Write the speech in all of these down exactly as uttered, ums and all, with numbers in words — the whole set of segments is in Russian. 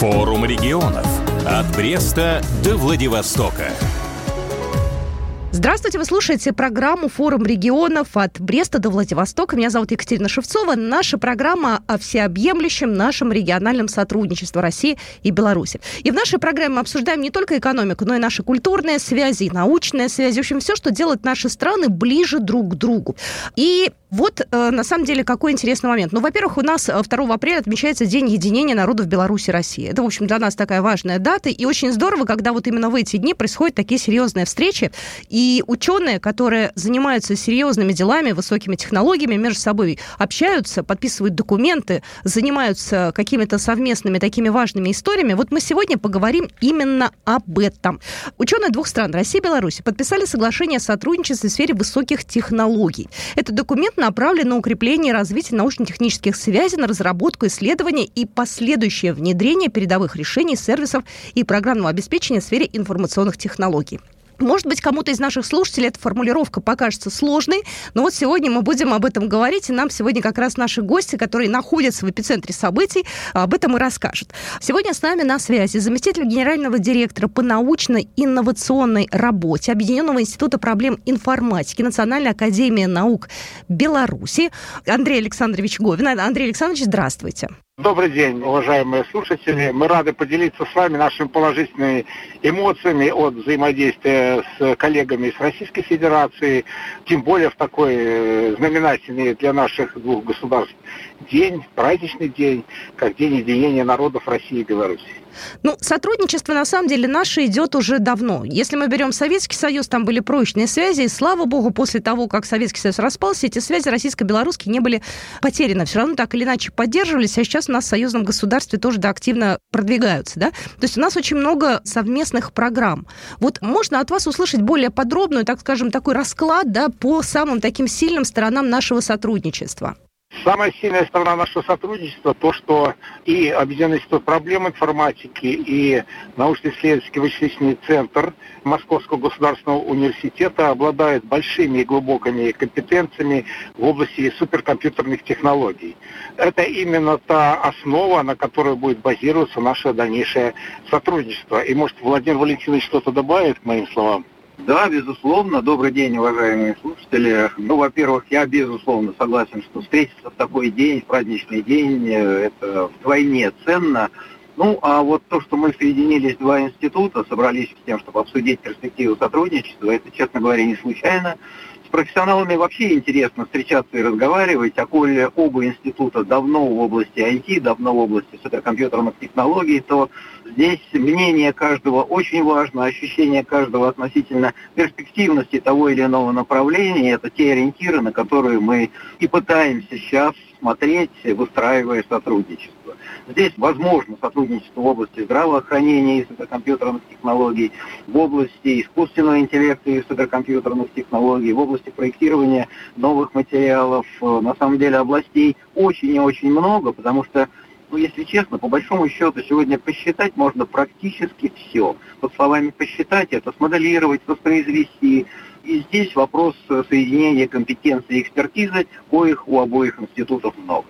Форум регионов. От Бреста до Владивостока. Здравствуйте, вы слушаете программу «Форум регионов» от Бреста до Владивостока. Меня зовут Екатерина Шевцова. Наша программа о всеобъемлющем нашем региональном сотрудничестве России и Беларуси. И в нашей программе мы обсуждаем не только экономику, но и наши культурные связи, научные связи. В общем, все, что делает наши страны ближе друг к другу. И вот, э, на самом деле, какой интересный момент. Ну, во-первых, у нас второго апреля отмечается День единения народов Беларуси и России. Это, в общем, для нас такая важная дата. И очень здорово, когда вот именно в эти дни происходят такие серьезные встречи. И ученые, которые занимаются серьезными делами, высокими технологиями, между собой общаются, подписывают документы, занимаются какими-то совместными такими важными историями. Вот мы сегодня поговорим именно об этом. Ученые двух стран, России и Беларуси, подписали соглашение о сотрудничестве в сфере высоких технологий. Этот документ направлен на укрепление и развитие научно-технических связей, на разработку, исследования и последующее внедрение передовых решений, сервисов и программного обеспечения в сфере информационных технологий. Может быть, кому-то из наших слушателей эта формулировка покажется сложной, но вот сегодня мы будем об этом говорить, и нам сегодня как раз наши гости, которые находятся в эпицентре событий, об этом и расскажут. Сегодня с нами на связи заместитель генерального директора по научно-инновационной работе Объединенного института проблем информатики Национальной академии наук Беларуси Андрей Александрович Говин. Андрей Александрович, здравствуйте. Добрый день, уважаемые слушатели. Мы рады поделиться с вами нашими положительными эмоциями от взаимодействия с коллегами из Российской Федерации, тем более в такой знаменательный для наших двух государств день, праздничный день, как День единения народов России и Беларуси. Ну, сотрудничество, на самом деле, наше идет уже давно. Если мы берем Советский Союз, там были прочные связи, и, слава богу, после того, как Советский Союз распался, эти связи российско-белорусские не были потеряны. Все равно так или иначе поддерживались, а сейчас у нас в союзном государстве тоже да, активно продвигаются. Да? То есть у нас очень много совместных программ. Вот можно от вас услышать более подробную, так скажем, такой расклад да, по самым таким сильным сторонам нашего сотрудничества? Самая сильная сторона нашего сотрудничества то, что и Объединенный институт проблем информатики, и научно-исследовательский вычислительный центр Московского государственного университета обладают большими и глубокими компетенциями в области суперкомпьютерных технологий. Это именно та основа, на которой будет базироваться наше дальнейшее сотрудничество. И, может, Владимир Валентинович что-то добавит к моим словам? Да, безусловно. Добрый день, уважаемые слушатели. Ну, во-первых, я, безусловно, согласен, что встретиться в такой день, в праздничный день, это вдвойне ценно. Ну, а вот то, что мы соединились два института, собрались с тем, чтобы обсудить перспективу сотрудничества, это, честно говоря, не случайно. С профессионалами вообще интересно встречаться и разговаривать, а коли оба института давно в области ай ти, давно в области суперкомпьютерных технологий, то здесь мнение каждого очень важно, ощущение каждого относительно перспективности того или иного направления. Это те ориентиры, на которые мы и пытаемся сейчас смотреть, выстраивая сотрудничество. Здесь возможно сотрудничество в области здравоохранения и суперкомпьютерных технологий, в области искусственного интеллекта и суперкомпьютерных технологий, в области проектирования новых материалов. На самом деле областей очень и очень много, потому что, ну, если честно, по большому счету, сегодня посчитать можно практически все. Под словами «посчитать» это смоделировать, воспроизвести. И здесь вопрос соединения компетенции и экспертизы, коих у обоих институтов много.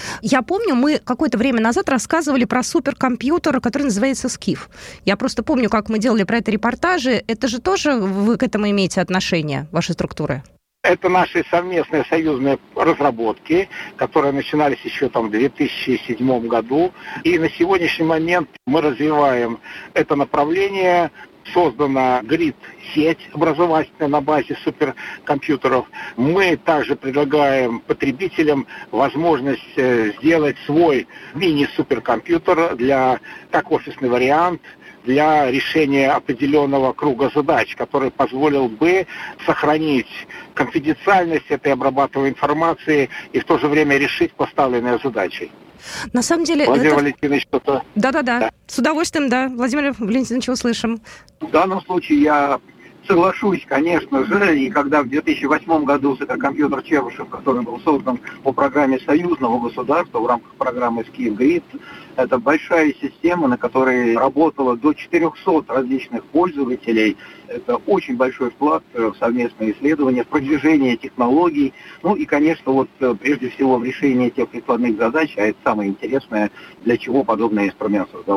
Я помню, мы какое-то время назад рассказывали про суперкомпьютер, который называется «Скиф». Я просто помню, как мы делали про это репортажи. Это же тоже вы к этому имеете отношение, ваши структуры? Это наши совместные союзные разработки, которые начинались еще там в две тысячи седьмом году. И на сегодняшний момент мы развиваем это направление. Создана грид-сеть образовательная на базе суперкомпьютеров. Мы также предлагаем потребителям возможность сделать свой мини-суперкомпьютер для, как офисный вариант, для решения определенного круга задач, который позволил бы сохранить конфиденциальность этой обрабатываемой информации и в то же время решить поставленные задачи. На самом деле... Владимир это... Валентинович, что-то... Да-да-да, да. С удовольствием, да. Владимир Валентинович, услышим. В данном случае я соглашусь, конечно же, и когда в две тысячи восьмом году суперкомпьютер Чебышев, который был создан по программе союзного государства в рамках программы «Скиф Грид», это большая система, на которой работало до четырехсот различных пользователей. Это очень большой вклад в совместные исследования, в продвижение технологий, ну и, конечно, вот прежде всего в решение тех прикладных задач, а это самое интересное, для чего подобный инструмент создавался.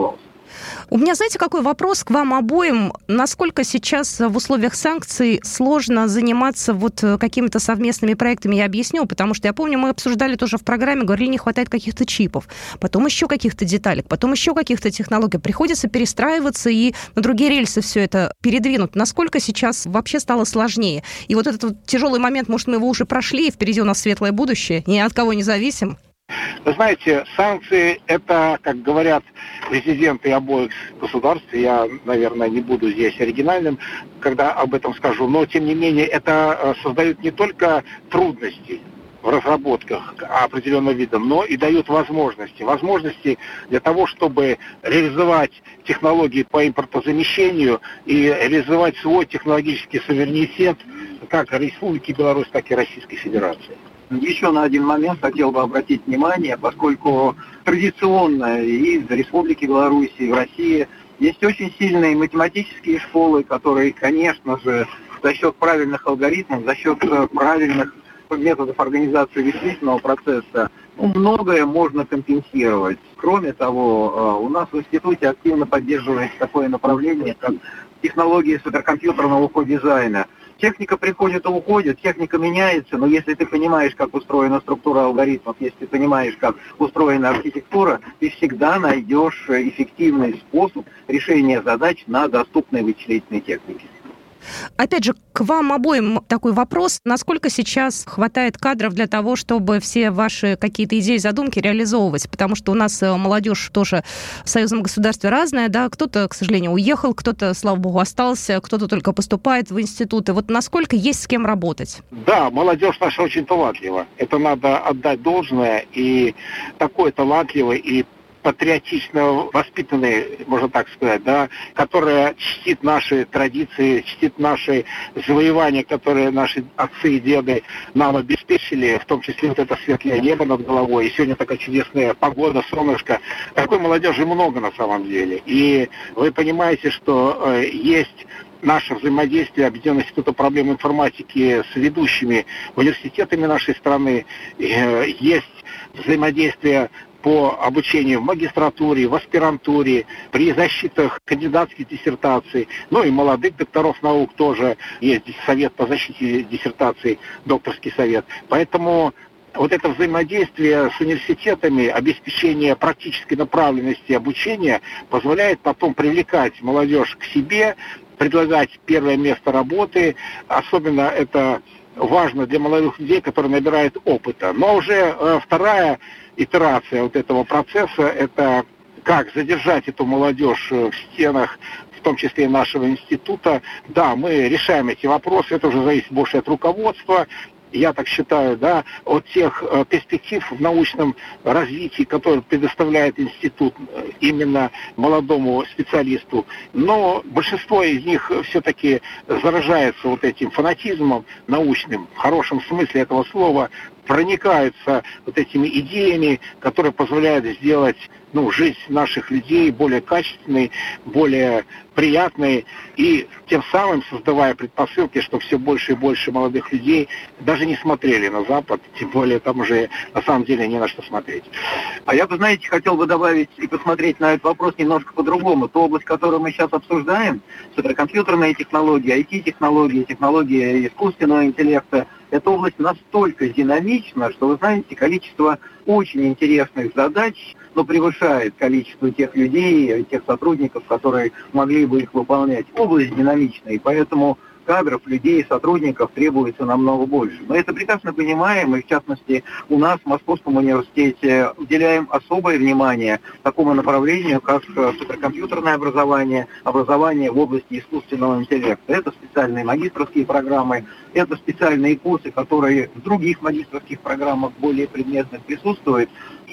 У меня, знаете, какой вопрос к вам обоим? Насколько сейчас в условиях санкций сложно заниматься вот какими-то совместными проектами? Я объясню, потому что я помню, мы обсуждали тоже в программе, говорили, не хватает каких-то чипов, потом еще каких-то деталек, потом еще каких-то технологий. Приходится перестраиваться и на другие рельсы все это передвинуть. Насколько сейчас вообще стало сложнее? И вот этот вот тяжелый момент, может, мы его уже прошли, и впереди у нас светлое будущее, ни от кого не зависим? Вы знаете, санкции – это, как говорят президенты обоих государств, я, наверное, не буду здесь оригинальным, когда об этом скажу, но, тем не менее, это создает не только трудности в разработках определенного вида, но и дают возможности. Возможности для того, чтобы реализовать технологии по импортозамещению и реализовать свой технологический суверенитет как Республики Беларусь, так и Российской Федерации. Еще на один момент хотел бы обратить внимание, поскольку традиционно и в Республике Беларусь, и в России есть очень сильные математические школы, которые, конечно же, за счет правильных алгоритмов, за счет правильных методов организации вычислительного процесса, ну, многое можно компенсировать. Кроме того, у нас в институте активно поддерживается такое направление, как технологии суперкомпьютерного кодизайна. Техника приходит и уходит, техника меняется, но если ты понимаешь, как устроена структура алгоритмов, если ты понимаешь, как устроена архитектура, ты всегда найдешь эффективный способ решения задач на доступной вычислительной технике. Опять же, к вам обоим такой вопрос. Насколько сейчас хватает кадров для того, чтобы все ваши какие-то идеи, задумки реализовывать? Потому что у нас молодежь тоже в союзном государстве разная, да, кто-то, к сожалению, уехал, кто-то, слава богу, остался, кто-то только поступает в институты. Вот насколько есть с кем работать? Да, молодежь наша очень талантлива. Это надо отдать должное. И такой талантливый и патриотично воспитанный, можно так сказать, да, которая чтит наши традиции, чтит наши завоевания, которые наши отцы и деды нам обеспечили, в том числе вот это светлое небо над головой, и сегодня такая чудесная погода, солнышко. Такой молодежи много на самом деле. И вы понимаете, что э, есть наше взаимодействие Объединенного института проблем информатики с ведущими университетами нашей страны, э, есть взаимодействие по обучению в магистратуре, в аспирантуре, при защитах кандидатских диссертаций, ну и молодых докторов наук тоже есть совет по защите диссертаций, докторский совет. Поэтому вот это взаимодействие с университетами, обеспечение практической направленности обучения позволяет потом привлекать молодежь к себе, предлагать первое место работы, особенно это важно для молодых людей, которые набирают опыта. Но уже э, вторая итерация вот этого процесса – это как задержать эту молодежь в стенах, в том числе и нашего института. Да, мы решаем эти вопросы, это уже зависит больше от руководства, я так считаю, да, от тех э, перспектив в научном развитии, которые предоставляет институт э, именно молодому специалисту. Но большинство из них все-таки заражается вот этим фанатизмом научным, в хорошем смысле этого слова, проникаются вот этими идеями, которые позволяют сделать, ну, жизнь наших людей более качественной, более приятной, и тем самым создавая предпосылки, что все больше и больше молодых людей даже не смотрели на Запад, тем более там уже на самом деле не на что смотреть. А я бы, знаете, хотел бы добавить и посмотреть на этот вопрос немножко по-другому. Ту область, которую мы сейчас обсуждаем, суперкомпьютерные технологии, ай ти-технологии, технологии искусственного интеллекта, эта область настолько динамична, что, вы знаете, количество очень интересных задач, но превышает количество тех людей, тех сотрудников, которые могли бы их выполнять. Область динамичная, и поэтому кадров, людей, сотрудников требуется намного больше. Мы это прекрасно понимаем, и в частности у нас в Московском университете уделяем особое внимание такому направлению, как суперкомпьютерное образование, образование в области искусственного интеллекта. Это специальные магистерские программы, это специальные курсы, которые в других магистерских программах более предметных присутствуют.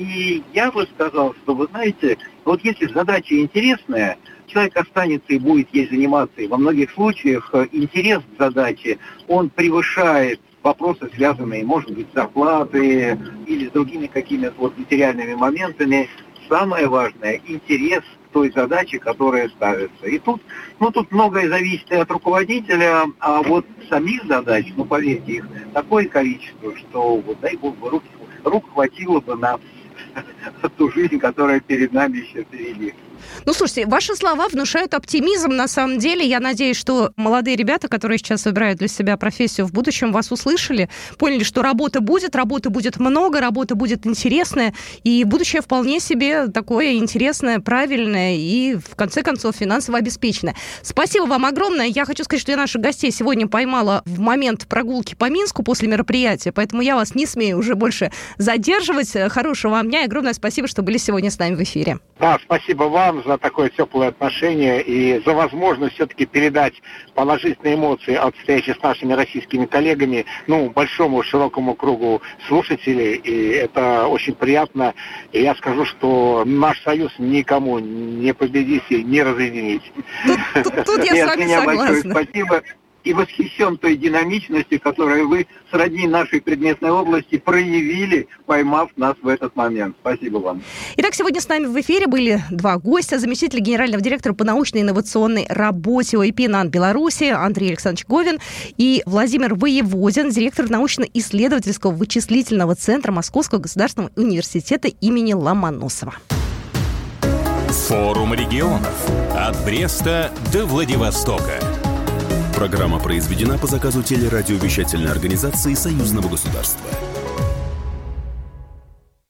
И я бы сказал, что, вы знаете, вот если задача интересная, человек останется и будет ей заниматься. И во многих случаях интерес к задаче, он превышает вопросы, связанные, может быть, с зарплатой или с другими какими-то вот материальными моментами. Самое важное – интерес к той задаче, которая ставится. И тут, ну, тут многое зависит и от руководителя, а вот самих задач, ну, поверьте, их такое количество, что, вот, дай бог, рук, рук хватило бы на ту жизнь, которая перед нами еще впереди. Ну, слушайте, ваши слова внушают оптимизм, на самом деле. Я надеюсь, что молодые ребята, которые сейчас выбирают для себя профессию в будущем, вас услышали, поняли, что работа будет, работы будет много, работа будет интересная, и будущее вполне себе такое интересное, правильное и, в конце концов, финансово обеспеченное. Спасибо вам огромное. Я хочу сказать, что я наших гостей сегодня поймала в момент прогулки по Минску после мероприятия, поэтому я вас не смею уже больше задерживать. Хорошего вам дня и огромное спасибо, что были сегодня с нами в эфире. Да, спасибо вам за такое теплое отношение и за возможность все-таки передать положительные эмоции от встречи с нашими российскими коллегами, ну, большому широкому кругу слушателей, и это очень приятно. И я скажу, что наш союз никому не победить и не разъединить. Тут, тут, тут я с вами согласна. Большое спасибо. И восхищен той динамичностью, которую вы сродни нашей предметной области проявили, поймав нас в этот момент. Спасибо вам. Итак, сегодня с нами в эфире были два гостя. Заместитель генерального директора по научной и инновационной работе о и пи НАН Беларуси Андрей Александрович Говин и Владимир Воеводин, директор научно-исследовательского вычислительного центра Московского государственного университета имени Ломоносова. Форум регионов. От Бреста до Владивостока. Программа произведена по заказу телерадиовещательной организации Союзного государства.